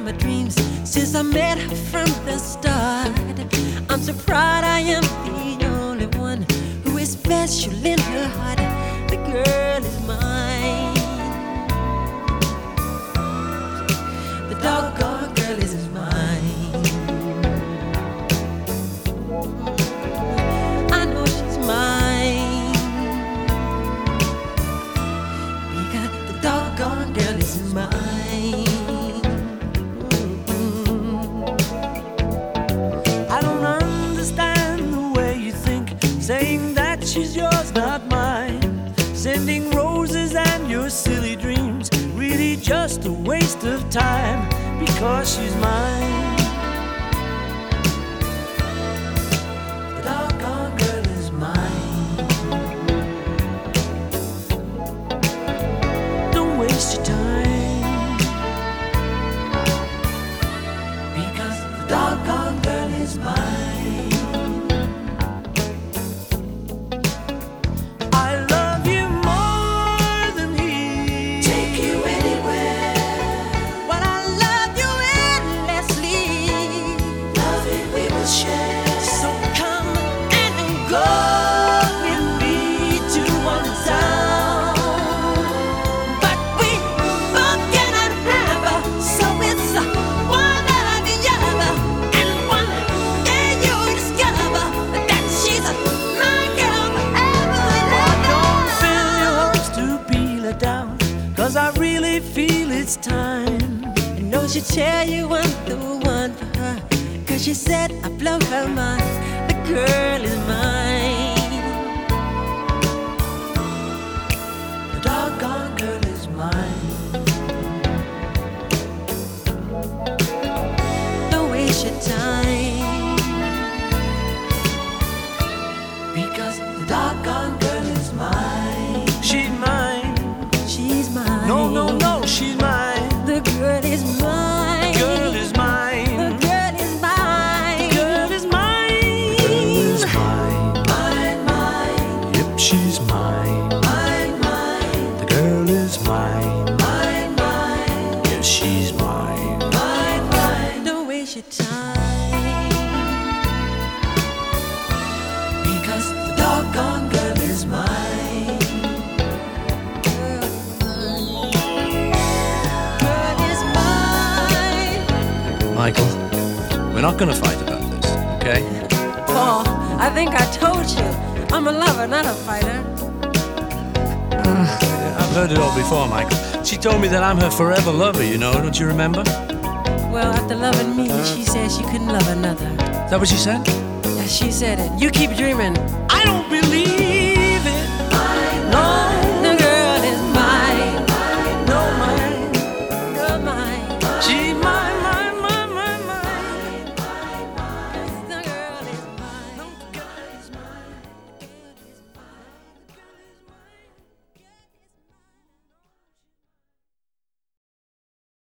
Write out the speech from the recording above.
my dreams since I met her from the start. I'm so proud I am the only one who is special in her heart. The girl is mine. The doggone girl is mine. I know she's mine because the doggone girl is mine. I don't understand the way you think, saying that she's yours, not mine. Sending roses and your silly dreams, really just a waste of time, because she's mine. The doggone girl is mine. Don't waste your time, because the doggone girl is mine. I love you more than he. Take you anywhere. But I love you endlessly. Love it we will share. So come and go with me to one town. But we both cannot have her, so it's one or the other. And one day you'll discover that she's my girl forever and Don't fill your ever. hopes to be let down, 'cause I really feel it's time. I know she'll tell you I'm the one for her, 'cause she said I blow her mind. The girl is mine. The doggone girl is mine. Don't waste your time, Because the doggone girl is mine. She's mine. she's mine. No, no, no, she's mine. The girl is mine. Girl is The mine. girl is mine. Girl is mine. Girl is mine. Mine, mine, Yep, she's mine. mine, mine, The girl is mine. mine, mine, Yes, she's mine. mine, mine. Don't waste your time, Because the doggone girl is mine. girl is mine. Michael, we're not gonna fight about this, okay? Paul, I think I told you, I'm a lover, not a fighter. I've heard it all before, Michael. She told me that I'm her forever lover, you know, don't you remember? Well, after loving me, she said she couldn't love another. Is that what she said? Yeah, she said it. You keep dreaming. I